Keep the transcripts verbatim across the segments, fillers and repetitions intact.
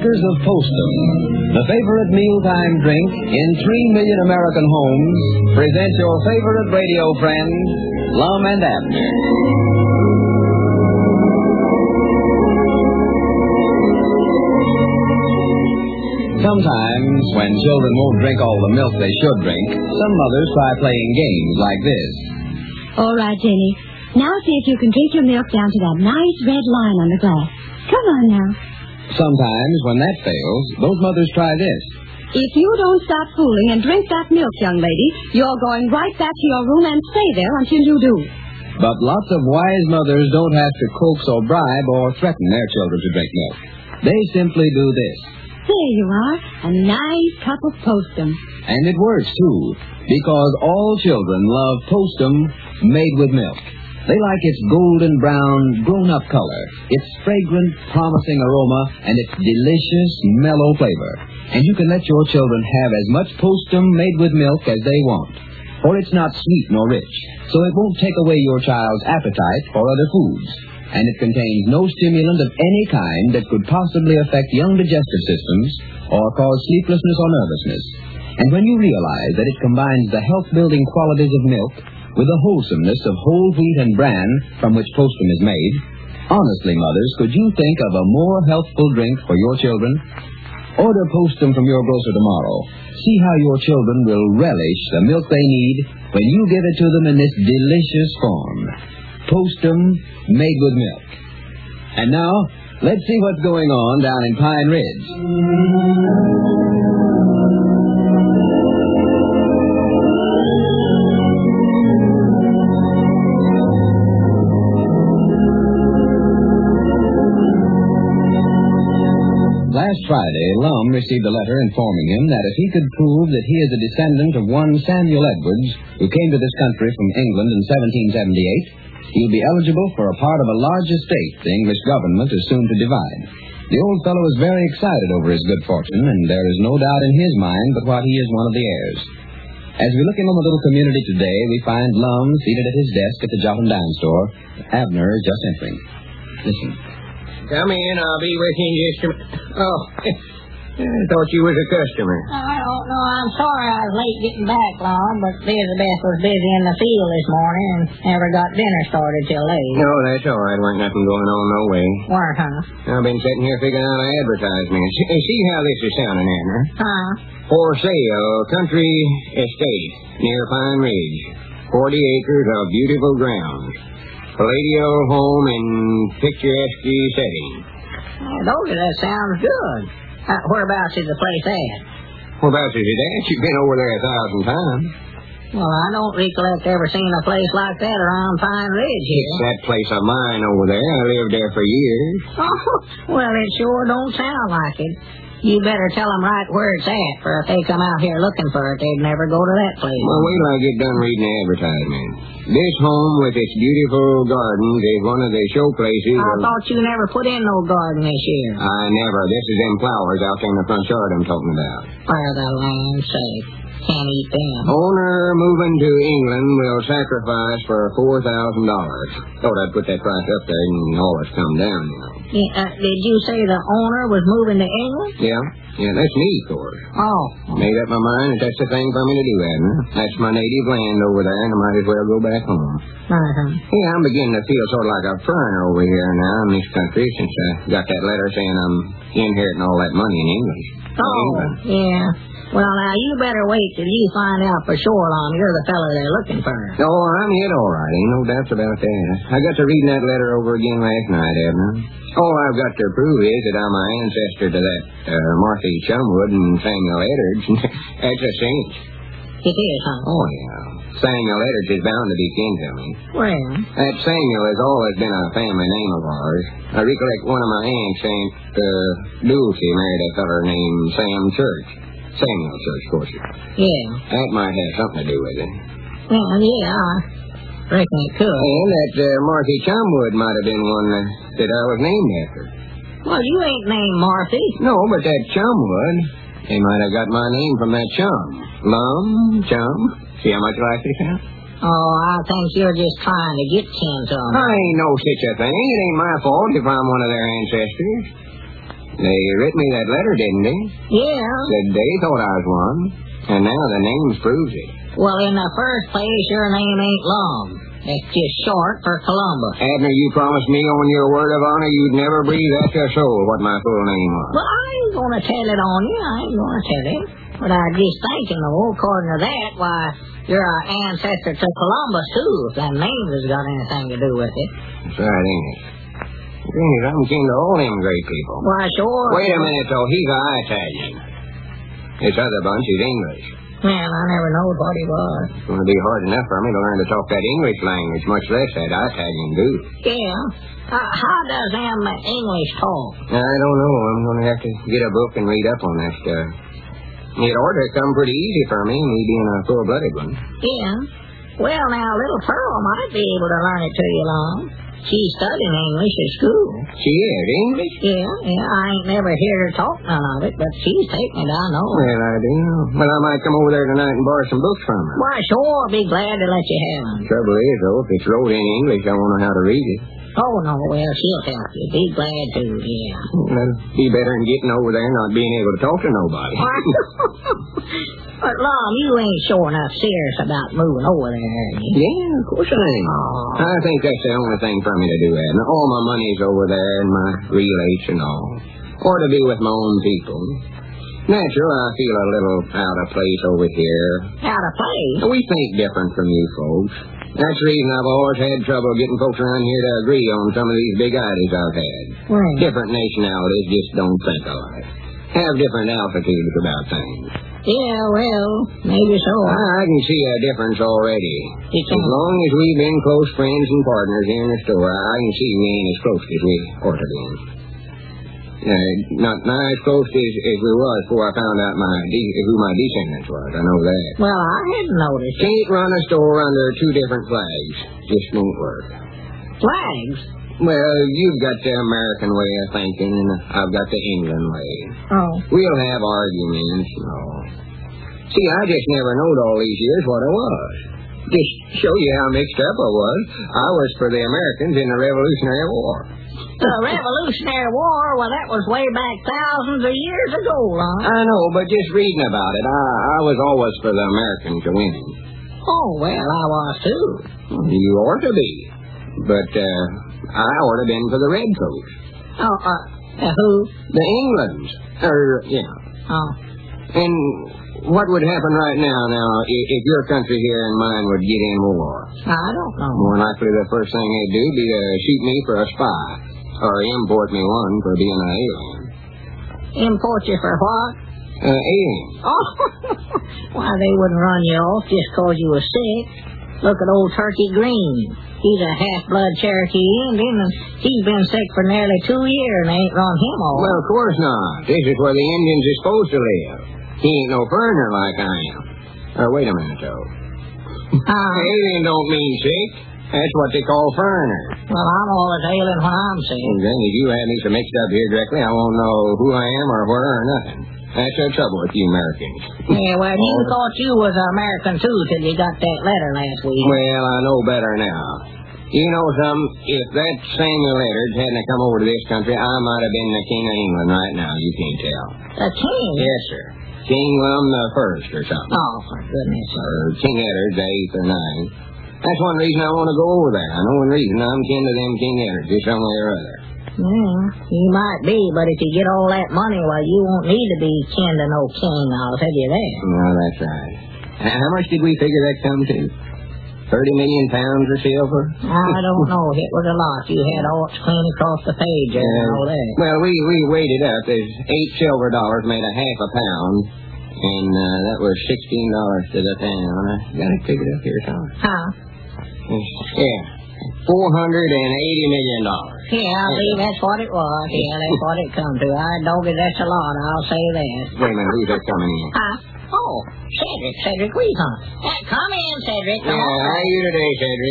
makers of Postum, the favorite mealtime drink in three million American homes, present your favorite radio friend, Lum and Abner. Sometimes, when children won't drink all the milk they should drink, some mothers try playing games like this. All right, Jenny. Now see if you can drink your milk down to that nice red line on the glass. Come on now. Sometimes, when that fails, those mothers try this. If you don't stop fooling and drink that milk, young lady, you're going right back to your room and stay there until you do. But lots of wise mothers don't have to coax or bribe or threaten their children to drink milk. They simply do this. There you are, a nice cup of Postum. And it works, too, because all children love Postum made with milk. They like its golden brown, grown-up color, its fragrant, promising aroma, and its delicious, mellow flavor. And you can let your children have as much Postum made with milk as they want. For it's not sweet nor rich, so it won't take away your child's appetite for other foods. And it contains no stimulant of any kind that could possibly affect young digestive systems or cause sleeplessness or nervousness. And when you realize that it combines the health-building qualities of milk with the wholesomeness of whole wheat and bran from which Postum is made, honestly, mothers, could you think of a more healthful drink for your children? Order Postum from your grocer tomorrow. See how your children will relish the milk they need when you give it to them in this delicious form. Postum made with milk. And now, let's see what's going on down in Pine Ridge. Last Friday, Lum received a letter informing him that if he could prove that he is a descendant of one Samuel Edwards, who came to this country from England in seventeen seventy-eight, he'll be eligible for a part of a large estate the English government is soon to divide. The old fellow is very excited over his good fortune, and there is no doubt in his mind but what he is one of the heirs. As we look in on the little community today, we find Lum seated at his desk at the Jot and Dime store. Abner is just entering. Listen. Come in, I'll be with you in just a minute. Oh, I thought you was a customer. I don't know. I'm sorry I was late getting back, Lon, but Elizabeth was busy in the field this morning and never got dinner started till late. No, that's all right. Weren't nothing going on no way. Where, huh? I've been sitting here figuring out an advertisement. See, see how this is sounding, Abner? Huh? For sale, country estate near Pine Ridge. Forty acres of beautiful ground. Palladio home in picturesque setting. Oh, those that sounds good. Uh, whereabouts is the place at? Whereabouts is it at? You've been over there a thousand times. Well, I don't recollect ever seeing a place like that around Pine Ridge here. It's that place of mine over there. I lived there for years. Oh, well, it sure don't sound like it. You better tell them right where it's at, for if they come out here looking for it, they'd never go to that place. Well, wait till I get done reading the advertisement. This home with its beautiful gardens is one of the show places. I of... thought you never put in no garden this year. I never. This is them flowers out there in the front yard I'm talking about. For the land's sake. Can't eat them. Owner moving to England will sacrifice for four thousand dollars. Thought I'd put that price up there and all it's come down, you know. Yeah, uh, did you say the owner was moving to England? Yeah. Yeah, that's me, of course. Oh. Made up my mind that that's the thing for me to do, Abner. That's my native land over there, and I might as well go back home. Uh-huh. Yeah, I'm beginning to feel sort of like a foreigner over here now in this country since I got that letter saying I'm inheriting all that money in England. Oh, England. Yeah. Well, now, you better wait till you find out for sure, Lon. You're the fella they're looking for. Oh, I'm it all right. Ain't no doubts about that. I got to reading that letter over again last night, Abner. All I've got to prove is that I'm an ancestor to that uh, Marthy Chumwood and Samuel Edwards. That's a cinch. It is, huh? Oh, yeah. Samuel Edwards is bound to be kin to me. Well? That Samuel has always been a family name of ours. I recollect one of my aunts, Aunt uh, Dulcie, married a feller named Sam Church. Samuel Church, of course. Yeah. That might have something to do with it. Well, yeah, I reckon it could. And that uh, Marthy Chumwood might have been one uh, that I was named after. Well, you ain't named Marthy. No, but that Chumwood, they might have got my name from that chum. Lum, chum. See how much like this sound? Oh, I think you're just trying to get kin to them. I ain't no such a thing. It ain't my fault if I'm one of their ancestors. They writ me that letter, didn't they? Yeah. Said they thought I was one, and now the names proves it. Well, in the first place, your name ain't long. It's just short for Columbus. Abner, you promised me on your word of honor you'd never breathe that to a soul what my full name was. Well, I ain't gonna tell it on you. I ain't gonna tell it. But I just thinking, though, according to that, why, you're an ancestor to Columbus, too, if that name has got anything to do with it. That's right, ain't it? Yes, I'm kin to all them great people. Why, sure. Wait a minute, though. He's a Italian. This other bunch is English. Man, I never knowed what he was. It's going to be hard enough for me to learn to talk that English language, much less that Italian goo. Yeah. Uh, how does them English talk? I don't know. I'm going to have to get a book and read up on that stuff. It ought to come pretty easy for me, me being a full-blooded one. Yeah. Well, now, little Pearl might be able to learn it to you, Long. She's studying English at school. She is? English? Yeah, yeah. I ain't never heard her talk none of it, but she's taking it, I know. Well, I do. Well, I might come over there tonight and borrow some books from her. Why, sure, be glad to let you have them. Trouble is, though, if it's wrote in English, I won't know how to read it. Oh, no, well, she'll help you. Be glad to, yeah. That'll be better than getting over there and not being able to talk to nobody. But, Lom, you ain't sure enough serious about moving over there, are you? Yeah, of course I am. Oh. I think that's the only thing for me to do, Edna. All my money's over there and my relates and all. Or to be with my own people. Natural, I feel a little out of place over here. Out of place? We think different from you folks. That's the reason I've always had trouble getting folks around here to agree on some of these big ideas I've had. Right. Different nationalities just don't think alike. Have different altitudes about things. Yeah, well, maybe so. I can see a difference already. You can? As long as we've been close friends and partners here in the store, I can see we ain't as close as we ought to be. Uh, not, not as close as, as we was before I found out my de- who my descendants was. I know that. Well, I hadn't noticed. Can't run a store under two different flags. Just won't work. Flags? Well, you've got the American way of thinking, and I've got the England way. Oh. We'll have arguments and all. See, I just never knowed all these years what I was. Just show you how mixed up I was. I was for the Americans in the Revolutionary War. The Revolutionary War? Well, that was way back thousands of years ago, Lon. I know, but just reading about it, I, I was always for the Americans to win. Oh, well, I was too. You ought to be. But, uh, I ought to been for the Redcoats. Oh, uh, uh who? The Englands. Or, yeah. Oh. And what would happen right now, now, if, if your country here and mine would get in war? I don't know. More likely the first thing they'd do would be to shoot me for a spy. Or import me one for being an alien. Import you for what? Uh, alien. Oh, why, they wouldn't run you off just 'cause you were sick. Look at old Turkey Green. He's a half-blood Cherokee Indian, and he's been sick for nearly two years, and they ain't run him off. Well, of course not. This is where the Indians are supposed to live. He ain't no foreigner like I am. Or wait a minute, though. Uh, Alien don't mean sick. That's what they call foreigner. well, I'm always ailing when I'm sick. And then if you have me so mixed up here directly, I won't know who I am or where or nothing. That's the trouble with you Americans. Yeah, well, you thought you was an American, too, till you got that letter last week. Well, I know better now. You know something? If that Samuel Eddard hadn't come over to this country, I might have been the King of England right now. You can't tell. The king? Yes, sir. King William the First or something. Oh, for goodness sake. Or King Eddard the Eighth or Ninth. That's one reason I want to go over there. I know one reason I'm kin to them King Eddards in some way or other. Yeah, you might be, but if you get all that money, well, you won't need to be kin to no king, I'll tell you that. No, that's right. How much did we figure that come to? Thirty million pounds of silver? I don't know. It was a lot. You had all clean across the page there and all that. Well, we, we weighed it up. There's eight silver dollars made a half a pound, and uh, that was sixteen dollars to the pound. I got it figured up here, Tom. Huh? Yeah, four hundred and eighty million dollars. Yeah, I believe that's what it was. Yeah, that's what it come to. I dog it, that's a lot, I'll say that. Wait a minute, who's that coming in? Huh? Oh, Cedric, Cedric Weezon. Uh, come in, Cedric. Come Yeah, on. how are you today, Cedric?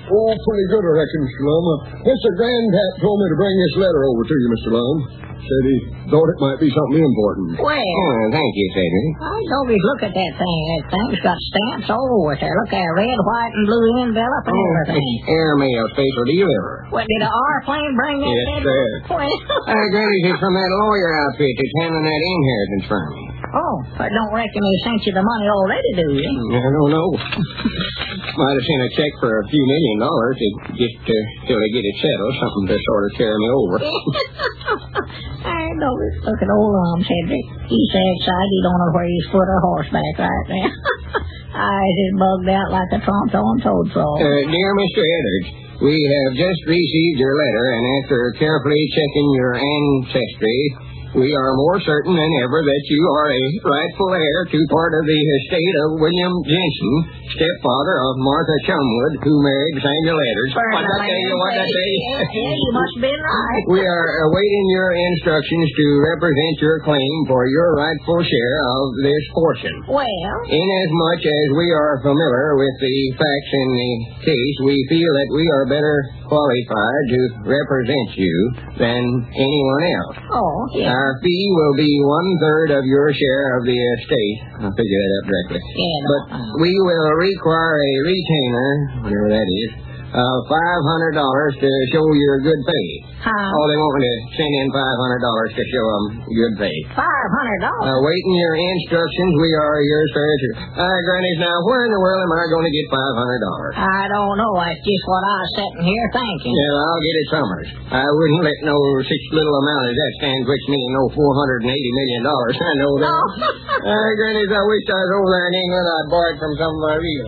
Oh, pretty good, I reckon, Mister Lum. Uh, Mister Grandpap told me to bring this letter over to you, Mister Lum. Said he thought it might be something important. Oh, Well, thank you, Cedric. I always look at that thing. That thing's got stamps all over it there. Look at red, white, and blue envelope and everything. It's airmail special delivery. What, did a R-plane bring that? Yes, letter? sir. Well, Uh, Granny, it's from that lawyer outfit that's handling that inheritance for me. oh, I don't reckon they sent you the money already, do you? I don't know. Might have sent a check for a few million dollars to just uh, till they get it settled, something to sort of carry me over. I know. Look at old Lum, Cedric. He's so excited he don't know where he's foot or horseback right now. Eyes is bugged out like a trombone toad frog. Uh, dear Mister Edwards, we have just received your letter, and after carefully checking your ancestry, we are more certain than ever that you are a rightful heir to part of the estate of William Jensen, stepfather of Martha Chumwood, who married Samuel Edwards. What did I tell you? What did I say? Yeah, you must have been right. We are awaiting your instructions to represent your claim for your rightful share of this fortune. Well, Inasmuch as we are familiar with the facts in the case, we feel that we are better qualified to represent you than anyone else. oh, yeah. Our fee will be one-third of your share of the estate. I'll figure that out directly. Yeah, no, But uh, we will require a retainer, whatever that is, of five hundred dollars to show your good faith. How? Oh, they want me to send in five hundred dollars to show them good faith. Five hundred dollars. Uh, waiting your instructions, we are yours for Uh, Grannies, now, where in the world am I going to get five hundred dollars? I don't know. That's just what I was sitting here thinking. Yeah, I'll get it Summers. I wouldn't let no such little amount as that stand which me no four hundred eighty million dollars. I know that. No. uh, Grannies, I wish I was over there in England. I'd borrow it from some of my real.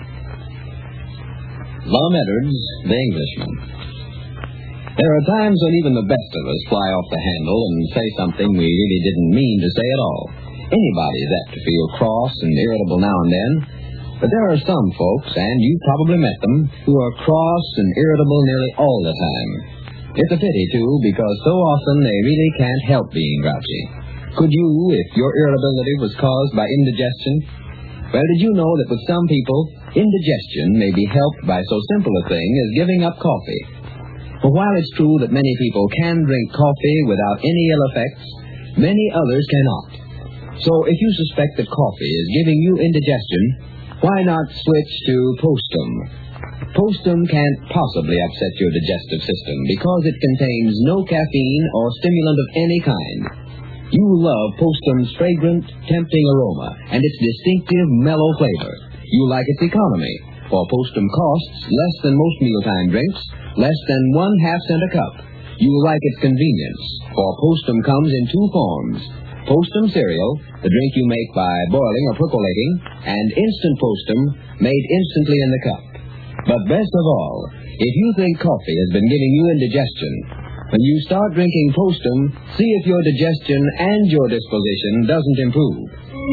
Lum Edwards, the Englishman. There are times when even the best of us fly off the handle and say something we really didn't mean to say at all. Anybody's apt to feel cross and irritable now and then, but there are some folks, and you've probably met them, who are cross and irritable nearly all the time. It's a pity, too, because so often they really can't help being grouchy. Could you, if your irritability was caused by indigestion? Well, did you know that with some people, indigestion may be helped by so simple a thing as giving up coffee? For while it's true that many people can drink coffee without any ill effects, many others cannot. So if you suspect that coffee is giving you indigestion, why not switch to Postum? Postum can't possibly upset your digestive system because it contains no caffeine or stimulant of any kind. You love Postum's fragrant, tempting aroma and its distinctive, mellow flavor. You like its economy, for Postum costs less than most mealtime drinks, less than one half cent a cup. You like its convenience, for Postum comes in two forms. Postum cereal, the drink you make by boiling or percolating, and instant Postum, made instantly in the cup. But best of all, if you think coffee has been giving you indigestion, when you start drinking Postum, see if your digestion and your disposition doesn't improve.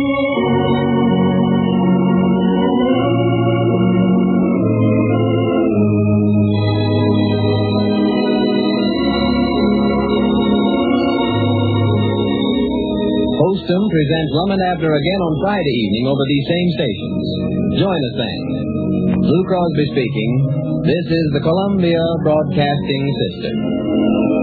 Postum presents Lum and Abner again on Friday evening over these same stations. Join us then. Lou Crosby speaking. This is the Columbia Broadcasting System.